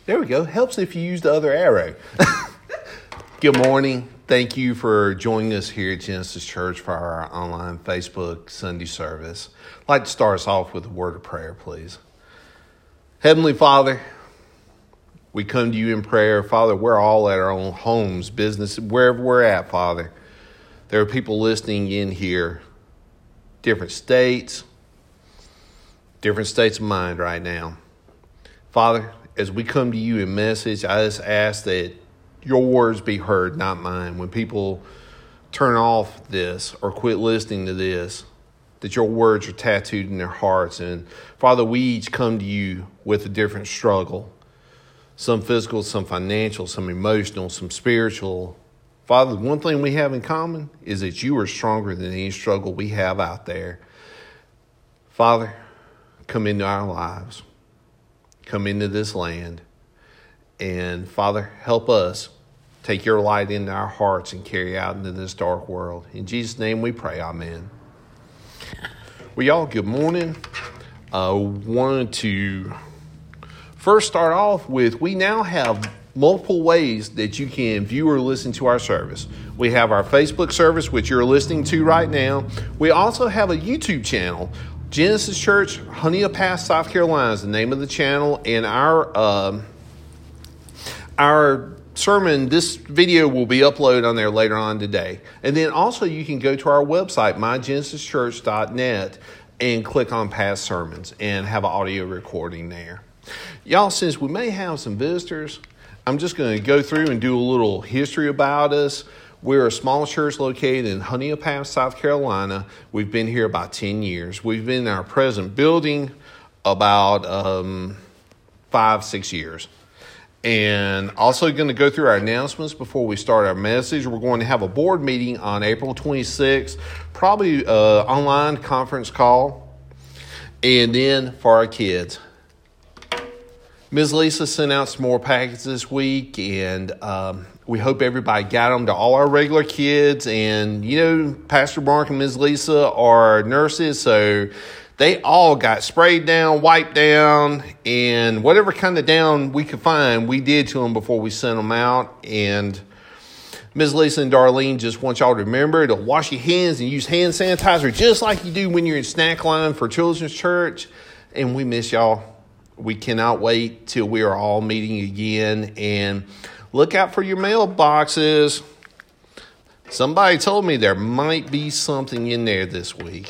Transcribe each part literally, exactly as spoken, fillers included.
There we go. Helps if you use the other arrow. Good morning. Thank you for joining us here at Genesis Church for our online Facebook Sunday service. I'd like to start us off with a word of prayer, please. Heavenly Father, we come to you in prayer. Father, we're all at our own homes, business, wherever we're at, Father. There are people listening in here, different states, different states of mind right now. Father, as we come to you in message, I just ask that your words be heard, not mine. When people turn off this or quit listening to this, that your words are tattooed in their hearts. And Father, we each come to you with a different struggle. Some physical, some financial, some emotional, some spiritual. Father, one thing we have in common is that you are stronger than any struggle we have out there. Father, come into our lives. Come into this land. And Father, help us take your light into our hearts and carry out into this dark world. In Jesus' name we pray, amen. Well, y'all, good morning. I uh, wanted to first start off with, we now have multiple ways that you can view or listen to our service. We have our Facebook service, which you're listening to right now. We also have a YouTube channel. Genesis Church, Honea Pass, South Carolina is the name of the channel. And our uh, our sermon, this video will be uploaded on there later on today. And then also you can go to our website, my genesis church dot net, and click on past sermons and have an audio recording there. Y'all, since we may have some visitors, I'm just going to go through and do a little history about us. We're a small church located in Honea Pass, South Carolina. We've been here about ten years. We've been in our present building about um, five, six years. And also going to go through our announcements before we start our message. We're going to have a board meeting on April twenty-sixth, probably an online conference call. And then for our kids, Miz Lisa sent out some more packets this week, and um, we hope everybody got them to all our regular kids. And, you know, Pastor Mark and Miz Lisa are nurses, so they all got sprayed down, wiped down, and whatever kind of down we could find, we did to them before we sent them out. And Miz Lisa and Darlene just want y'all to remember to wash your hands and use hand sanitizer just like you do when you're in snack line for Children's Church. And we miss y'all. We cannot wait till we are all meeting again. And look out for your mailboxes. Somebody told me there might be something in there this week.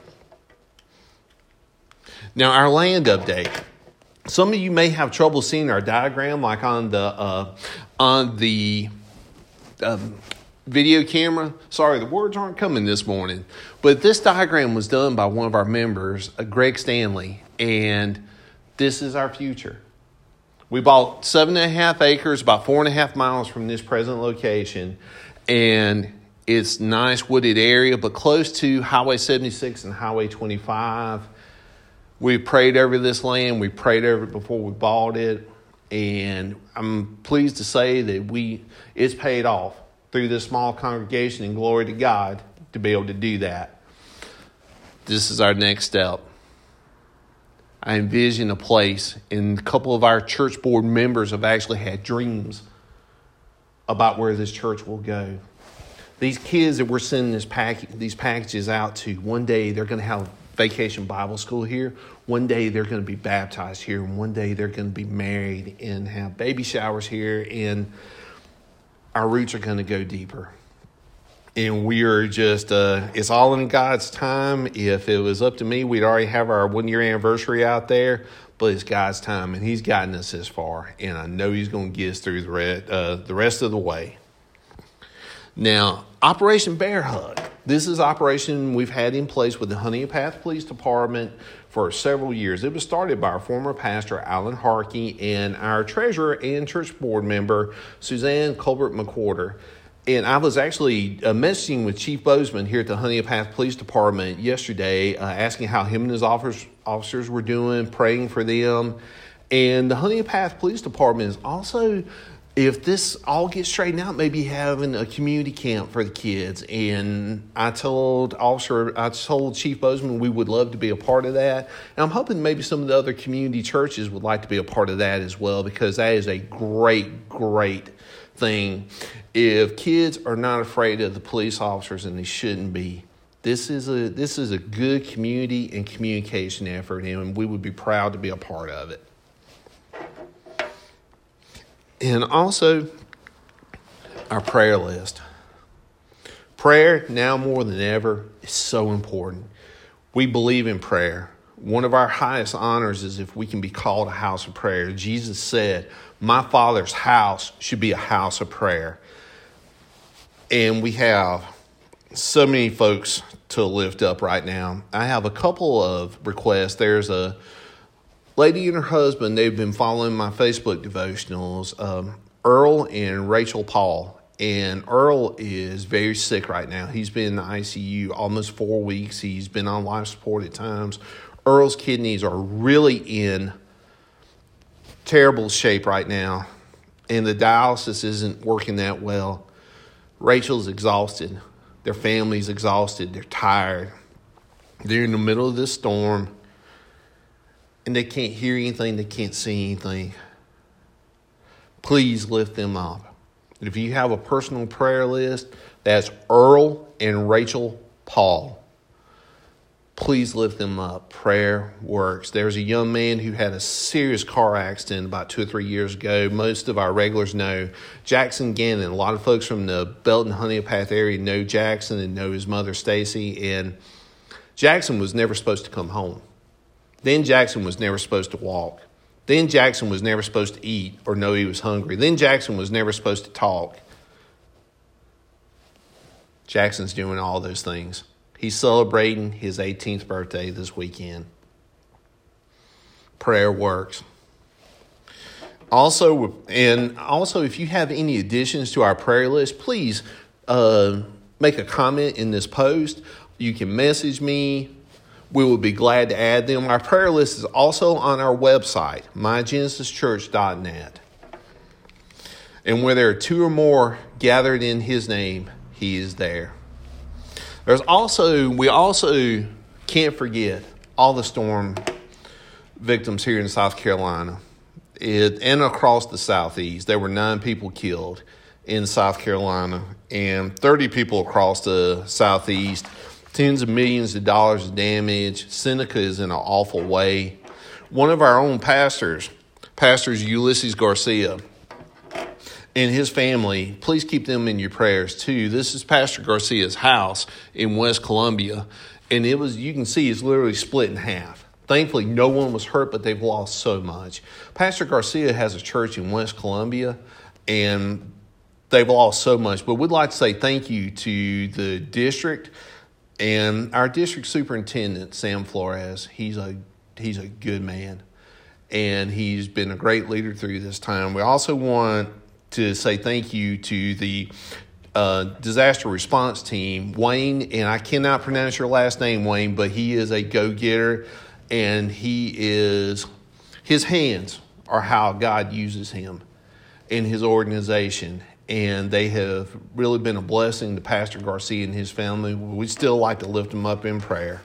Now, our land update. Some of you may have trouble seeing our diagram, like on the uh, on the um, video camera. Sorry, the words aren't coming this morning. But this diagram was done by one of our members, uh, Greg Stanley, and this is our future. We bought seven and a half acres, about four and a half miles from this present location, and it's a nice wooded area, but close to Highway seventy-six and Highway twenty-five. We prayed over this land. We prayed over it before we bought it, and I'm pleased to say that we it's paid off through this small congregation, and glory to God to be able to do that. This is our next step. I envision a place, and a couple of our church board members have actually had dreams about where this church will go. These kids that we're sending this pack, these packages out to, one day they're going to have vacation Bible school here. One day they're going to be baptized here, and one day they're going to be married and have baby showers here, and our roots are going to go deeper. And we are just, uh, it's all in God's time. If it was up to me, we'd already have our one-year anniversary out there. But it's God's time, and He's gotten us this far. And I know He's going to get us through the rest, uh, the rest of the way. Now, Operation Bear Hug. This is operation we've had in place with the Honea Pass Police Department for several years. It was started by our former pastor, Alan Harkey, and our treasurer and church board member, Suzanne Colbert McWhorter. And I was actually uh, messaging with Chief Bozeman here at the Honea Pass Police Department yesterday, uh, asking how him and his officers, officers were doing, praying for them. And the Honea Pass Police Department is also if this all gets straightened out, maybe having a community camp for the kids. And I told Officer, I told Chief Bozeman we would love to be a part of that. And I'm hoping maybe some of the other community churches would like to be a part of that as well, because that is a great, great thing. If kids are not afraid of the police officers, and they shouldn't be, this is a this is a good community and communication effort, and we would be proud to be a part of it. And also, our prayer list. Prayer, now more than ever, is so important. We believe in prayer. One of our highest honors is if we can be called a house of prayer. Jesus said, my Father's house should be a house of prayer. And we have so many folks to lift up right now. I have a couple of requests. There's a lady and her husband, they've been following my Facebook devotionals, um, Earl and Rachel Paul. And Earl is very sick right now. He's been in the I C U almost four weeks. He's been on life support at times. Earl's kidneys are really in terrible shape right now, and the dialysis isn't working that well. Rachel's exhausted. Their family's exhausted. They're tired. They're in the middle of this storm. And they can't hear anything, they can't see anything. Please lift them up. If you have a personal prayer list, that's Earl and Rachel Paul. Please lift them up. Prayer works. There's a young man who had a serious car accident about two or three years ago. Most of our regulars know Jackson Gannon. A lot of folks from the Belton Honeypath area know Jackson and know his mother, Stacy. And Jackson was never supposed to come home. Then Jackson was never supposed to walk. Then Jackson was never supposed to eat or know he was hungry. Then Jackson was never supposed to talk. Jackson's doing all those things. He's celebrating his eighteenth birthday this weekend. Prayer works. Also, and also, if you have any additions to our prayer list, please uh, make a comment in this post. You can message me. We will be glad to add them. Our prayer list is also on our website, my genesis church dot net. And where there are two or more gathered in his name, he is there. There's also, we also can't forget all the storm victims here in South Carolina it, and across the Southeast. There were nine people killed in South Carolina and thirty people across the Southeast. Tens of millions of dollars of damage. Seneca is in an awful way. One of our own pastors, Pastors Ulysses Garcia, and his family, please keep them in your prayers too. This is Pastor Garcia's house in West Columbia, and it was, you can see it's literally split in half. Thankfully, no one was hurt, but they've lost so much. Pastor Garcia has a church in West Columbia, and they've lost so much. But we'd like to say thank you to the district and our district superintendent, Sam Flores. He's a he's a good man, and he's been a great leader through this time. We also want to say thank you to the uh, disaster response team, Wayne, and I cannot pronounce your last name, Wayne, but he is a go-getter, and he is, his hands are how God uses him in his organization. And they have really been a blessing to Pastor Garcia and his family. We'd still like to lift them up in prayer.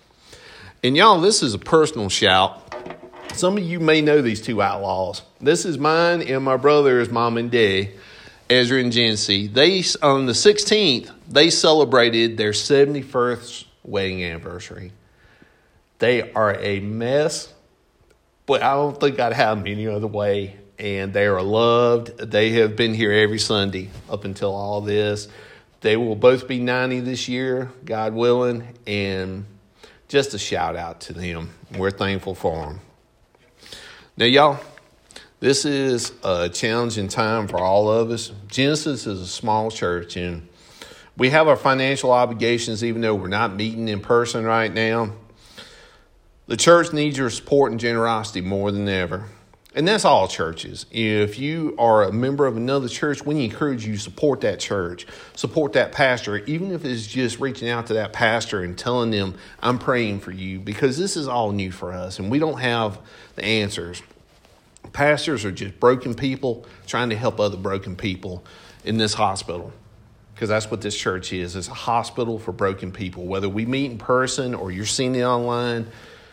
And y'all, this is a personal shout. Some of you may know these two outlaws. This is mine and my brother's mom and dad, Ezra and Jency. They, on the sixteenth, they celebrated their seventy-first wedding anniversary. They are a mess, but I don't think I'd have them any other way. And they are loved. They have been here every Sunday up until all this. They will both be ninety this year, God willing. And just a shout out to them. We're thankful for them. Now, y'all, this is a challenging time for all of us. Genesis is a small church, and we have our financial obligations even though we're not meeting in person right now. The church needs your support and generosity more than ever. And that's all churches. If you are a member of another church, we encourage you to support that church, support that pastor, even if it's just reaching out to that pastor and telling them, I'm praying for you, because this is all new for us and we don't have the answers. Pastors are just broken people trying to help other broken people in this hospital, because that's what this church is. It's a hospital for broken people. Whether we meet in person or you're seeing it online,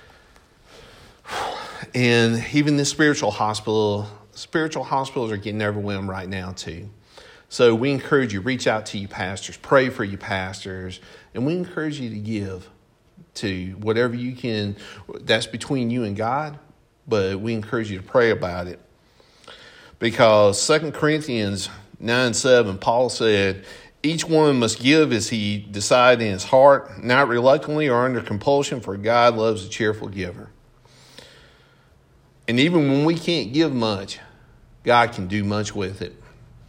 and even this spiritual hospital, spiritual hospitals are getting overwhelmed right now too. So we encourage you, reach out to you pastors, pray for you pastors, and we encourage you to give to whatever you can. That's between you and God, but we encourage you to pray about it. Because Second Corinthians nine seven, Paul said, each one must give as he decided in his heart, not reluctantly or under compulsion, for God loves a cheerful giver. And even when we can't give much, God can do much with it.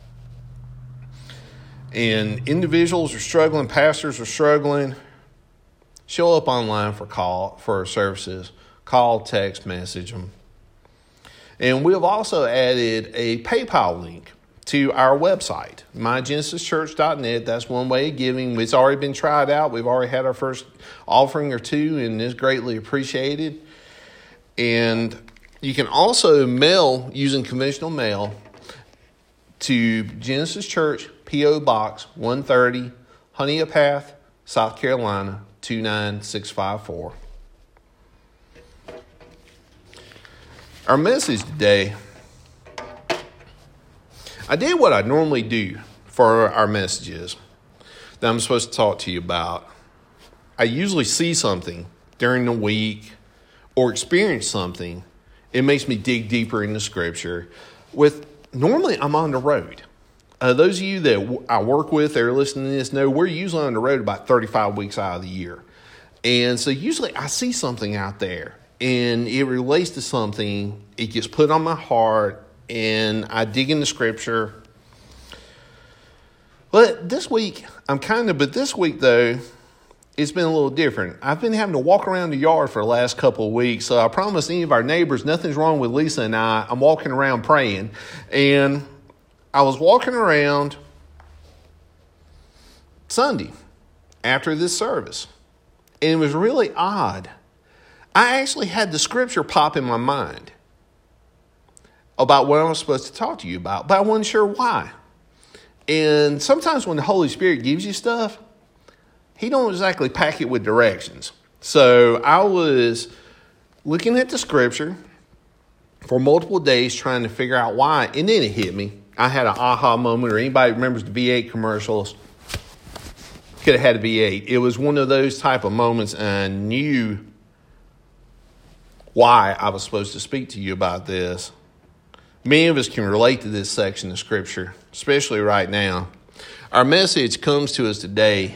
And individuals are struggling, pastors are struggling. Show up online for call for services. Call, text, message them. And we have also added a PayPal link to our website, my genesis church dot net. That's one way of giving. It's already been tried out. We've already had our first offering or two, and it's greatly appreciated. And you can also mail using conventional mail to Genesis Church, P O Box one thirty, Honea Path, South Carolina, two nine six five four. Our message today, I did what I normally do for our messages that I'm supposed to talk to you about. I usually see something during the week or experience something. It makes me dig deeper into Scripture. With normally, I'm on the road. Uh, those of you that w- I work with that are listening to this know we're usually on the road about thirty-five weeks out of the year. And so usually I see something out there and it relates to something. It gets put on my heart and I dig into Scripture. But this week, I'm kind of, but this week though, it's been a little different. I've been having to walk around the yard for the last couple of weeks. So I promised any of our neighbors, nothing's wrong with Lisa and I. I'm walking around praying. And I was walking around Sunday after this service. And it was really odd. I actually had the Scripture pop in my mind about what I was supposed to talk to you about, but I wasn't sure why. And sometimes when the Holy Spirit gives you stuff, He don't exactly pack it with directions. So I was looking at the Scripture for multiple days trying to figure out why. And then it hit me. I had an aha moment, or anybody remembers the V eight commercials. Could have had a V eight. It was one of those type of moments, and I knew why I was supposed to speak to you about this. Many of us can relate to this section of Scripture, especially right now. Our message comes to us today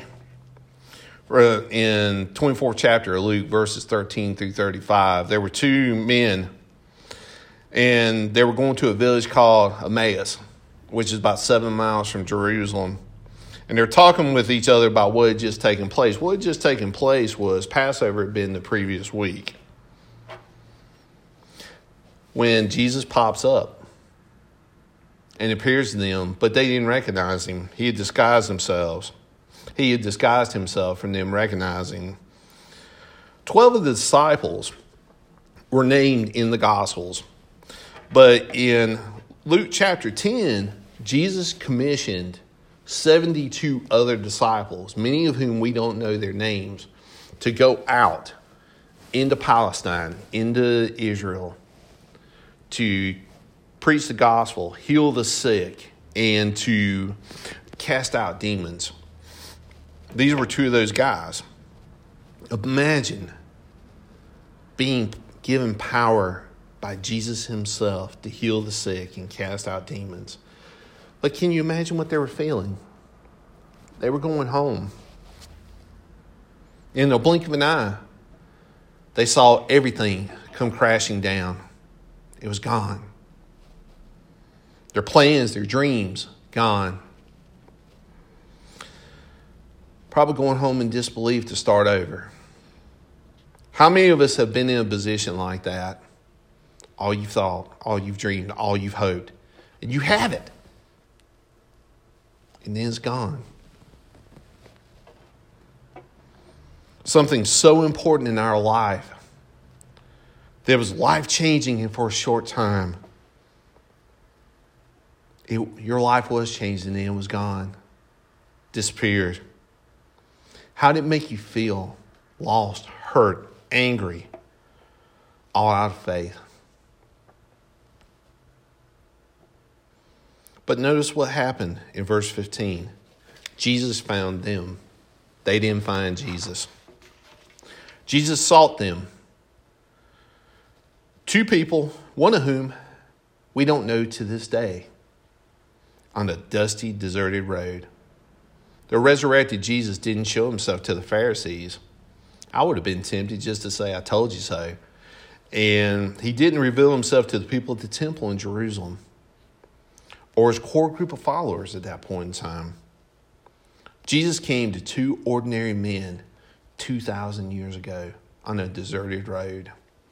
in twenty-fourth chapter of Luke, verses thirteen through thirty-five. There were two men, and they were going to a village called Emmaus, which is about seven miles from Jerusalem. And they're talking with each other about what had just taken place. What had just taken place was Passover had been the previous week, when Jesus pops up and appears to them, but they didn't recognize him. He had disguised themselves. He had disguised himself from them recognizing. Twelve of the disciples were named in the Gospels. But in Luke chapter ten, Jesus commissioned seventy-two other disciples, many of whom we don't know their names, to go out into Palestine, into Israel, to preach the gospel, heal the sick, and to cast out demons. These were two of those guys. Imagine being given power by Jesus himself to heal the sick and cast out demons. But can you imagine what they were feeling? They were going home. In the blink of an eye, they saw everything come crashing down. It was gone. Their plans, their dreams, gone. Probably going home in disbelief to start over. How many of us have been in a position like that? All you've thought, all you've dreamed, all you've hoped, and you have it. And then it's gone. Something so important in our life that was life-changing for a short time it, your life was changed and then it was gone, disappeared. How did it make you feel? Lost, hurt, angry, all out of faith. But notice what happened in verse fifteen. Jesus found them. They didn't find Jesus. Jesus sought them. Two people, one of whom we don't know to this day, on a dusty, deserted road. The resurrected Jesus didn't show himself to the Pharisees. I would have been tempted just to say, I told you so. And he didn't reveal himself to the people at the temple in Jerusalem or his core group of followers at that point in time. Jesus came to two ordinary men two thousand years ago on a deserted road.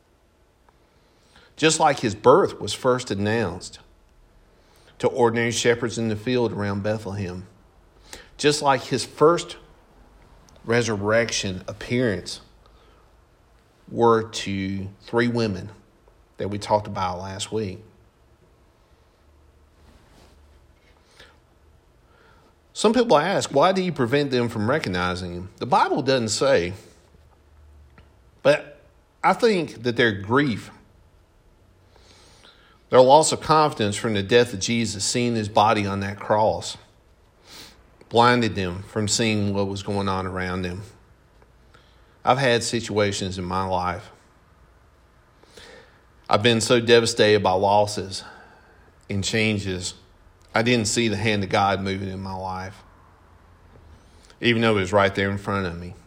Just like his birth was first announced to ordinary shepherds in the field around Bethlehem, just like his first resurrection appearance were to three women that we talked about last week. Some people ask, why do you prevent them from recognizing him? The Bible doesn't say, but I think that their grief, their loss of confidence from the death of Jesus, seeing his body on that cross, blinded them from seeing what was going on around them. I've had situations in my life. I've been so devastated by losses and changes. I didn't see the hand of God moving in my life, even though it was right there in front of me.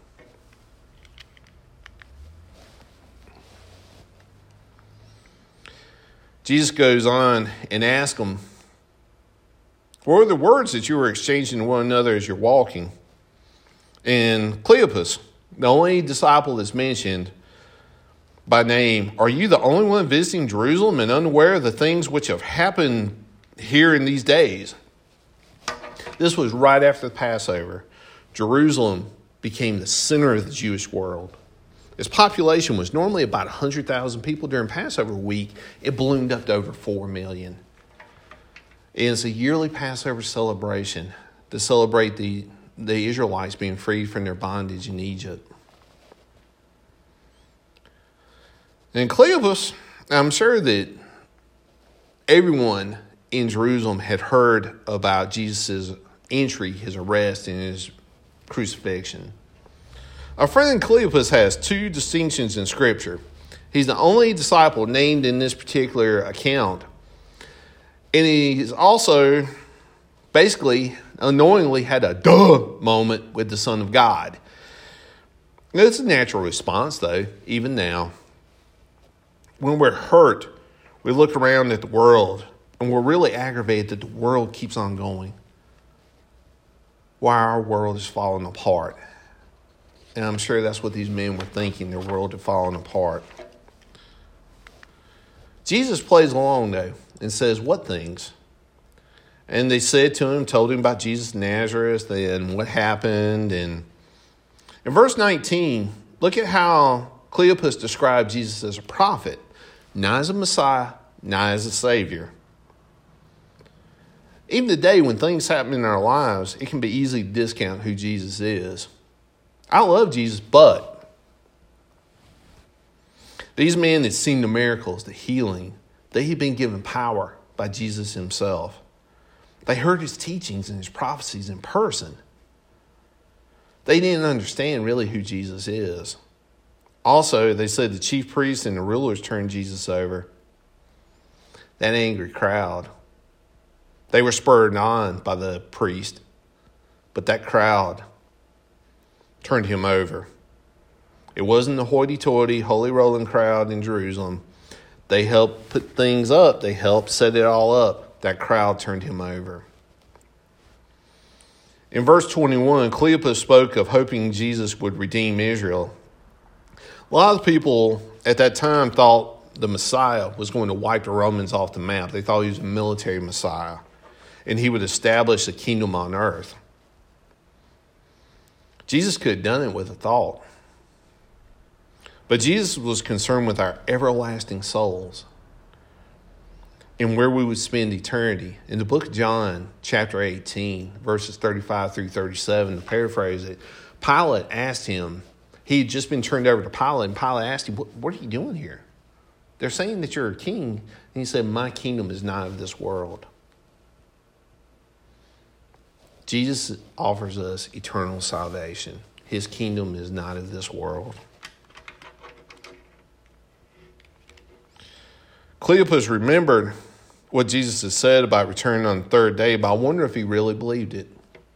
Jesus goes on and asks them, what were the words that you were exchanging to one another as you're walking? And Cleopas, the only disciple that's mentioned by name, are you the only one visiting Jerusalem and unaware of the things which have happened here in these days? This was right after the Passover. Jerusalem became the center of the Jewish world. Its population was normally about one hundred thousand people. During Passover week, it ballooned up to over four million. And it's a yearly Passover celebration to celebrate the, the Israelites being freed from their bondage in Egypt. And Cleopas, I'm sure that everyone in Jerusalem had heard about Jesus' entry, his arrest, and his crucifixion. Our friend Cleopas has two distinctions in Scripture. He's the only disciple named in this particular account. And he's also basically unknowingly had a duh moment with the Son of God. It's a natural response, though, even now. When we're hurt, we look around at the world and we're really aggravated that the world keeps on going. Why our world is falling apart. And I'm sure that's what these men were thinking, their world had fallen apart. Jesus plays along, though, and says, what things? And they said to him, told him about Jesus of Nazareth and what happened. And in verse nineteen, look at how Cleopas described Jesus as a prophet, not as a Messiah, not as a Savior. Even today, when things happen in our lives, it can be easy to discount who Jesus is. I love Jesus, but these men that seen the miracles, the healing, they had been given power by Jesus himself. They heard his teachings and his prophecies in person. They didn't understand really who Jesus is. Also, they said the chief priests and the rulers turned Jesus over. That angry crowd. They were spurred on by the priest, but that crowd turned him over. It wasn't the hoity-toity, holy rolling crowd in Jerusalem. They helped put things up. They helped set it all up. That crowd turned him over. In verse twenty-one, Cleopas spoke of hoping Jesus would redeem Israel. A lot of people at that time thought the Messiah was going to wipe the Romans off the map. They thought he was a military Messiah, and he would establish a kingdom on earth. Jesus could have done it with a thought. But Jesus was concerned with our everlasting souls. and where we would spend eternity. In the book of John, chapter eighteen, verses thirty-five through thirty-seven, to paraphrase it, Pilate asked him, he had just been turned over to Pilate, and Pilate asked him, what, what are you doing here? They're saying that you're a king. And he said, my kingdom is not of this world. Jesus offers us eternal salvation. His kingdom is not of this world. Cleopas remembered what Jesus had said about returning on the third day, but I wonder if he really believed it.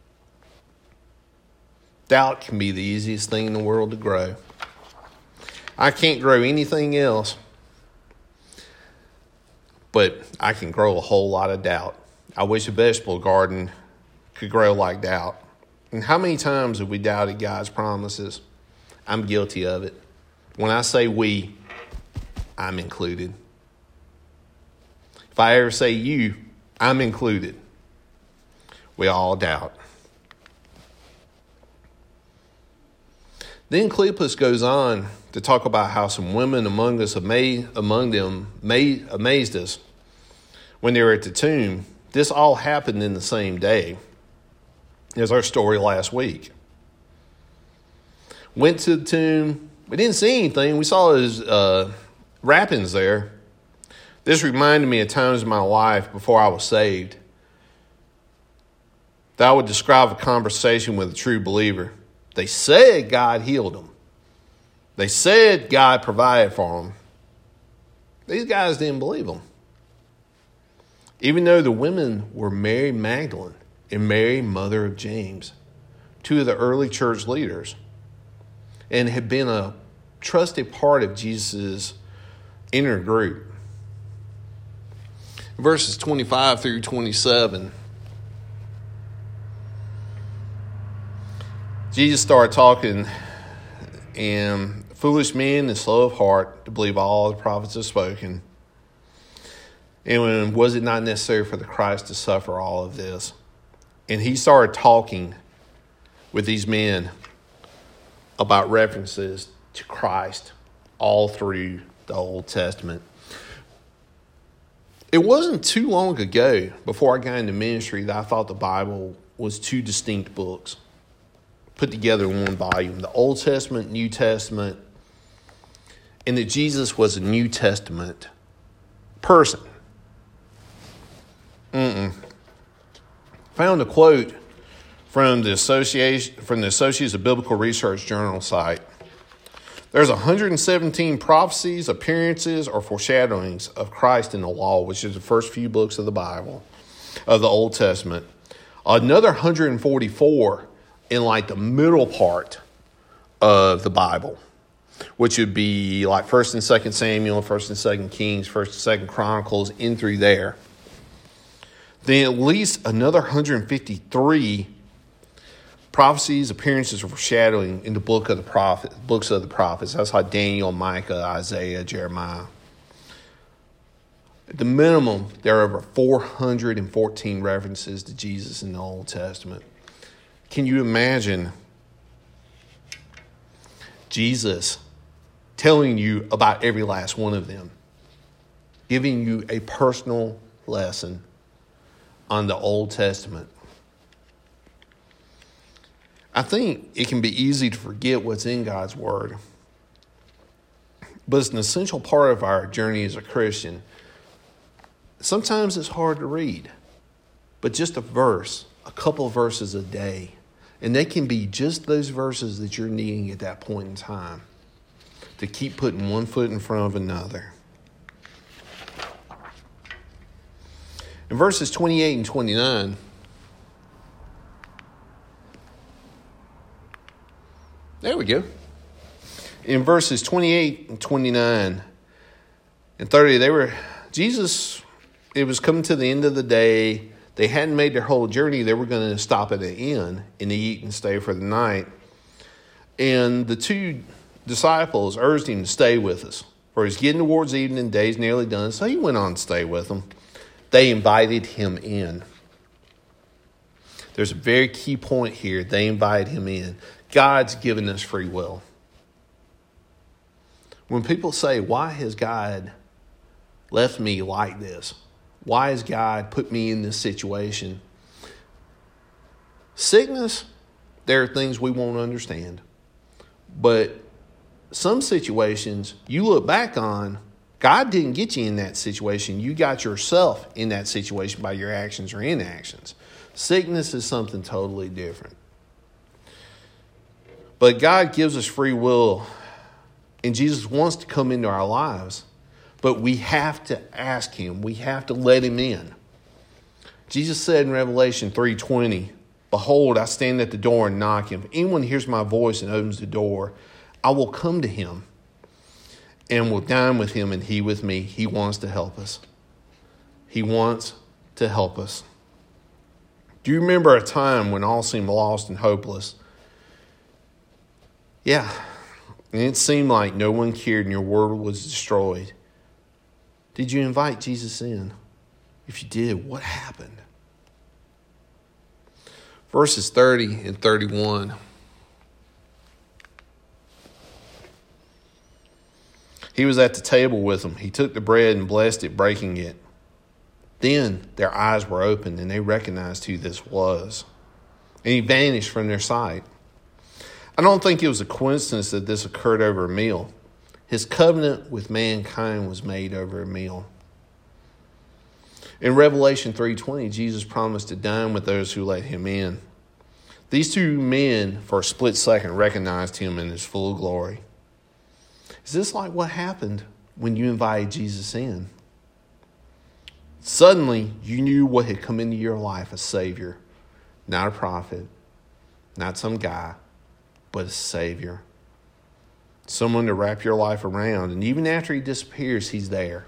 Doubt can be the easiest thing in the world to grow. I can't grow anything else, but I can grow a whole lot of doubt. I wish a vegetable garden could grow like doubt. And how many times have we doubted God's promises? I'm guilty of it. When I say we, I'm included. If I ever say you, I'm included. We all doubt. Then Cleopas goes on to talk about how some women among us, among them, amazed us when they were at the tomb. This all happened in the same day as our story last week. Went to the tomb. We didn't see anything. We saw his uh, wrappings there. This reminded me of times in my life before I was saved that I would describe a conversation with a true believer. They said God healed them. They said God provided for them. These guys didn't believe them. Even though the women were Mary Magdalene and Mary, mother of James, two of the early church leaders, and had been a trusted part of Jesus' inner group. Verses twenty-five through twenty-seven, Jesus started talking, and foolish men and slow of heart to believe all the prophets have spoken. And was it not necessary for the Christ to suffer all of this? And he started talking with these men about references to Christ all through the Old Testament. It wasn't too long ago, before I got into ministry, that I thought the Bible was two distinct books put together in one volume. The Old Testament, New Testament, and that Jesus was a New Testament person. Mm-mm. Found a quote from the Association from the Associates of Biblical Research Journal site. There's one hundred seventeen prophecies, appearances, or foreshadowings of Christ in the law, which is the first few books of the Bible, of the Old Testament. Another one hundred forty-four in like the middle part of the Bible, which would be like First and Second Samuel, First and Second Kings, First and Second Chronicles, in through there. Then at least another one hundred fifty-three prophecies, appearances, or foreshadowing in the book of the prophet, books of the prophets. That's like Daniel, Micah, Isaiah, Jeremiah. At the minimum, there are over four hundred fourteen references to Jesus in the Old Testament. Can you imagine Jesus telling you about every last one of them, giving you a personal lesson on the Old Testament? I think it can be easy to forget what's in God's Word, but it's an essential part of our journey as a Christian. Sometimes it's hard to read, but just a verse, a couple of verses a day, and they can be just those verses that you're needing at that point in time to keep putting one foot in front of another. In verses twenty-eight and twenty-nine, there we go. In verses twenty-eight and twenty-nine and thirty, they were, Jesus, it was coming to the end of the day. They hadn't made their whole journey. They were going to stop at an inn and eat and stay for the night. And the two disciples urged him to stay with us, for he's getting towards evening, day's nearly done. So he went on to stay with them. They invited him in. There's a very key point here. They invited him in. God's given us free will. When people say, why has God left me like this? Why has God put me in this situation? Sickness, there are things we won't understand. But some situations you look back on, God didn't get you in that situation. You got yourself in that situation by your actions or inactions. Sickness is something totally different. But God gives us free will, and Jesus wants to come into our lives. But we have to ask him. We have to let him in. Jesus said in Revelation three twenty, "Behold, I stand at the door and knock. If anyone hears my voice and opens the door, I will come to him and will dine with him and he with me." He wants to help us. He wants to help us. Do you remember a time when all seemed lost and hopeless? Yeah. And it seemed like no one cared and your world was destroyed. Did you invite Jesus in? If you did, what happened? Verses thirty and thirty-one. He was at the table with them. He took the bread and blessed it, breaking it. Then their eyes were opened and they recognized who this was. And he vanished from their sight. I don't think it was a coincidence that this occurred over a meal. His covenant with mankind was made over a meal. In Revelation three twenty, Jesus promised to dine with those who let him in. These two men, for a split second, recognized him in his full glory. Is this like what happened when you invited Jesus in? Suddenly, you knew what had come into your life, a Savior, not a prophet, not some guy, but a Savior. Someone to wrap your life around. And even after he disappears, he's there.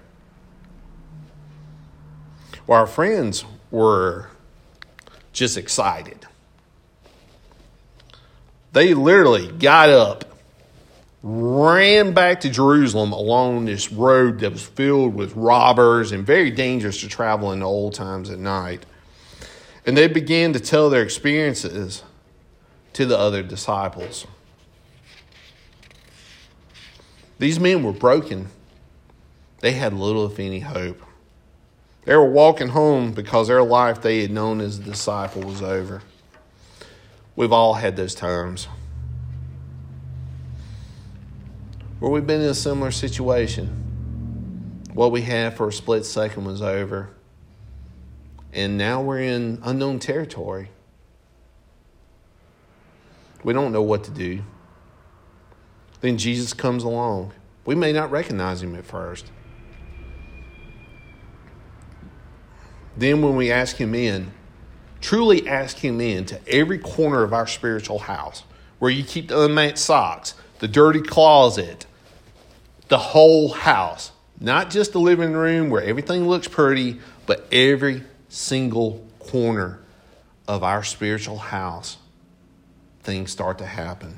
Well, our friends were just excited. They literally got up, ran back to Jerusalem along this road that was filled with robbers and very dangerous to travel in the old times at night. And they began to tell their experiences to the other disciples. These men were broken. They had little, if any, hope. They were walking home because their life they had known as a disciple was over. We've all had those times where we've been in a similar situation. What we had for a split second was over. And now we're in unknown territory. We don't know what to do. Then Jesus comes along. We may not recognize him at first. Then when we ask him in, truly ask him in to every corner of our spiritual house, where you keep the unmatched socks, the dirty closet, the whole house. Not just the living room where everything looks pretty, but every single corner of our spiritual house, things start to happen.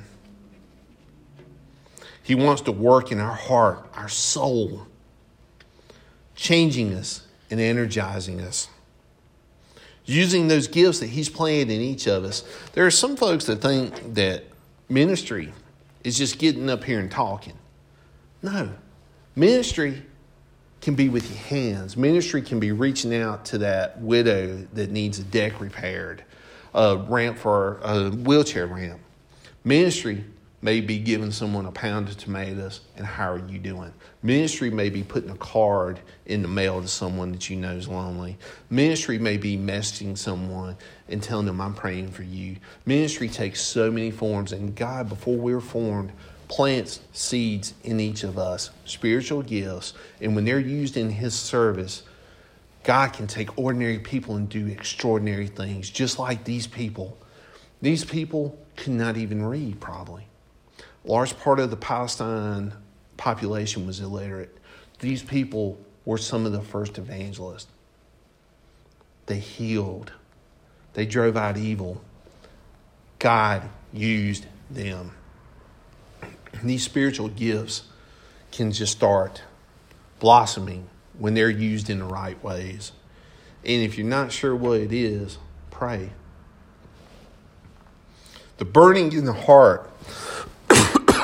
He wants to work in our heart, our soul, changing us and energizing us. Using those gifts that he's planted in each of us. There are some folks that think that ministry is just getting up here and talking. No. Ministry can be with your hands. Ministry can be reaching out to that widow that needs a deck repaired, a ramp for a wheelchair ramp. Ministry may be giving someone a pound of tomatoes and how are you doing? Ministry may be putting a card in the mail to someone that you know is lonely. Ministry may be messaging someone and telling them, I'm praying for you. Ministry takes so many forms, and God, before we were formed, plants seeds in each of us, spiritual gifts, and when they're used in his service, God can take ordinary people and do extraordinary things, just like these people. These people could not even read, probably. A large part of the Palestine population was illiterate. These people were some of the first evangelists. They healed. They drove out evil. God used them. These spiritual gifts can just start blossoming when they're used in the right ways. And if you're not sure what it is, pray. The burning in the heart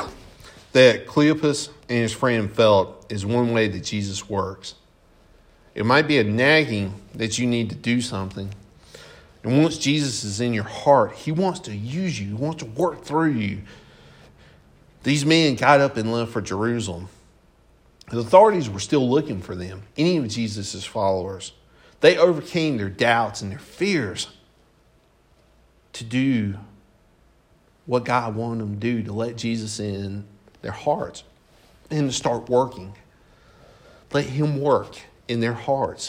that Cleopas and his friend felt is one way that Jesus works. It might be a nagging that you need to do something. And once Jesus is in your heart, he wants to use you. He wants to work through you. These men got up and left for Jerusalem. The authorities were still looking for them, any of Jesus' followers. They overcame their doubts and their fears to do what God wanted them to do, to let Jesus in their hearts and to start working. Let him work in their hearts.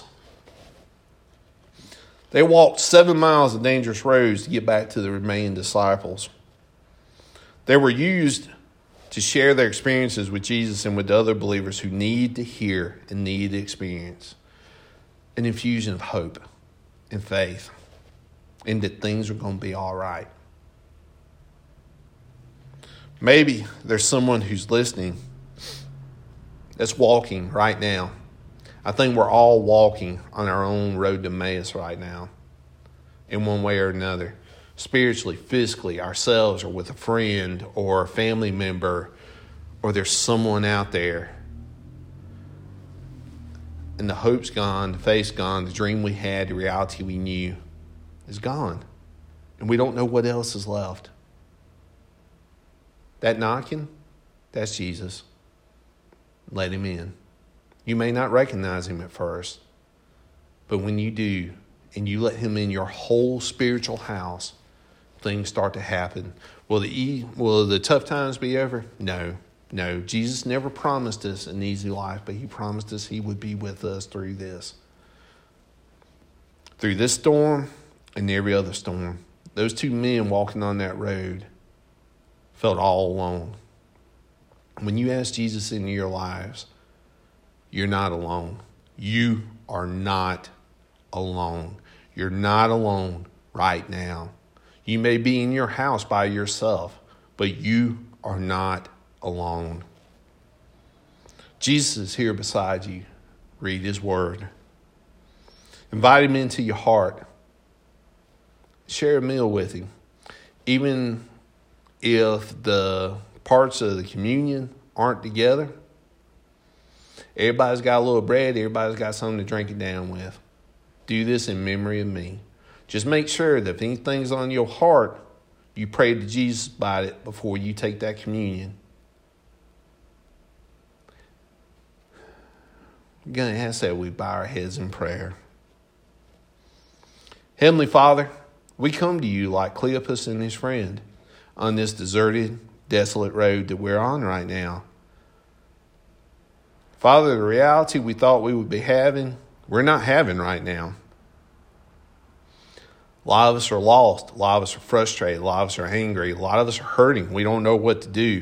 They walked seven miles of dangerous roads to get back to the remaining disciples. They were used to share their experiences with Jesus and with other believers who need to hear and need to experience an infusion of hope and faith, and that things are going to be all right. Maybe there's someone who's listening that's walking right now. I think we're all walking on our own road to Emmaus right now, in one way or another. Spiritually, physically, ourselves, or with a friend or a family member, or there's someone out there. And the hope's gone, the faith's gone, the dream we had, the reality we knew is gone. And we don't know what else is left. That knocking, that's Jesus. Let him in. You may not recognize him at first, but when you do, and you let him in your whole spiritual house, things start to happen. Will the, e- will the tough times be over? No. No, Jesus never promised us an easy life, but he promised us he would be with us through this. Through this storm and every other storm. Those two men walking on that road felt all alone. When you ask Jesus into your lives, you're not alone. You are not alone. You're not alone right now. You may be in your house by yourself, but you are not alone. Jesus is here beside you. Read his word. Invite him into your heart. Share a meal with him. Even if the parts of the communion aren't together, everybody's got a little bread. Everybody's got something to drink it down with. Do this in memory of me. Just make sure that if anything's on your heart, you pray to Jesus about it before you take that communion. I'm going to ask that we bow our heads in prayer. Heavenly Father, we come to you like Cleopas and his friend on this deserted, desolate road that we're on right now. Father, the reality we thought we would be having, we're not having right now. A lot of us are lost. A lot of us are frustrated. A lot of us are angry. A lot of us are hurting. We don't know what to do.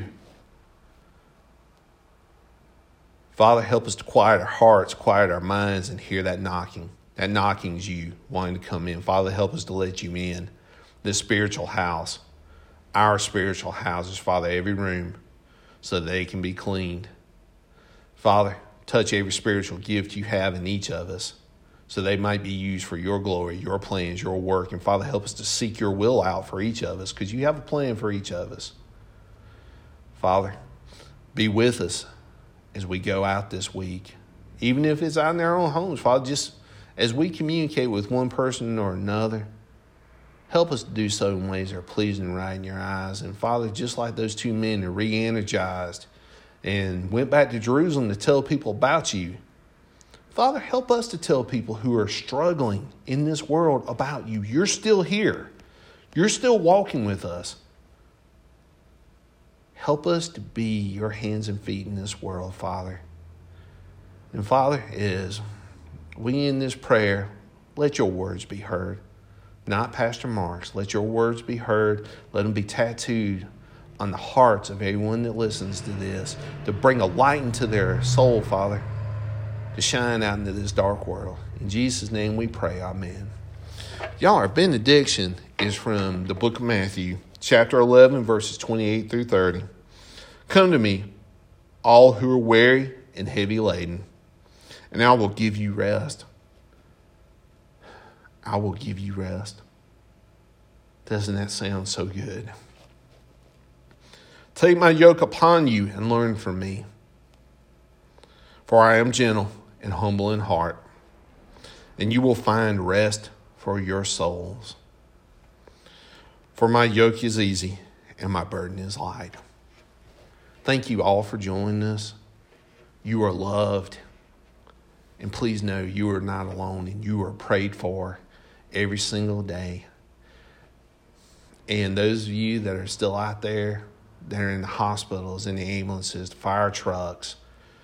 Father, help us to quiet our hearts, quiet our minds, and hear that knocking. That knocking is you wanting to come in. Father, help us to let you in. This spiritual house, our spiritual houses, Father, every room, so that they can be cleaned. Father, touch every spiritual gift you have in each of us, so they might be used for your glory, your plans, your work. And Father, help us to seek your will out for each of us, because you have a plan for each of us. Father, be with us as we go out this week, even if it's out in our own homes. Father, just as we communicate with one person or another, help us to do so in ways that are pleasing and right in your eyes. And Father, just like those two men are re-energized and went back to Jerusalem to tell people about you, Father, help us to tell people who are struggling in this world about you. You're still here. You're still walking with us. Help us to be your hands and feet in this world, Father. And Father, as we end this prayer, let your words be heard. Not Pastor Mark's. Let your words be heard. Let them be tattooed on the hearts of everyone that listens to this, to bring a light into their soul, Father, to shine out into this dark world. In Jesus' name we pray, amen. Y'all, our benediction is from the book of Matthew, chapter eleven, verses twenty-eight through thirty. Come to me, all who are weary and heavy laden, and I will give you rest. I will give you rest. Doesn't that sound so good? Take my yoke upon you and learn from me, for I am gentle and humble in heart, and you will find rest for your souls. For my yoke is easy and my burden is light. Thank you all for joining us. You are loved. And please know you are not alone and you are prayed for every single day. And those of you that are still out there, that are in the hospitals, in the ambulances, the fire trucks,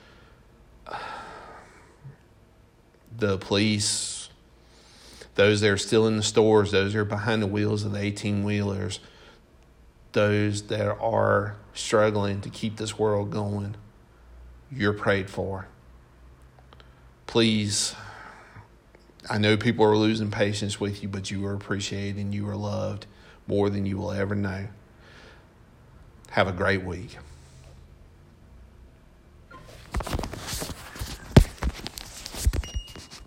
the police, those that are still in the stores, those that are behind the wheels of the eighteen-wheelers, those that are struggling to keep this world going, you're prayed for. Please, I know people are losing patience with you, but you are appreciated and you are loved more than you will ever know. Have a great week.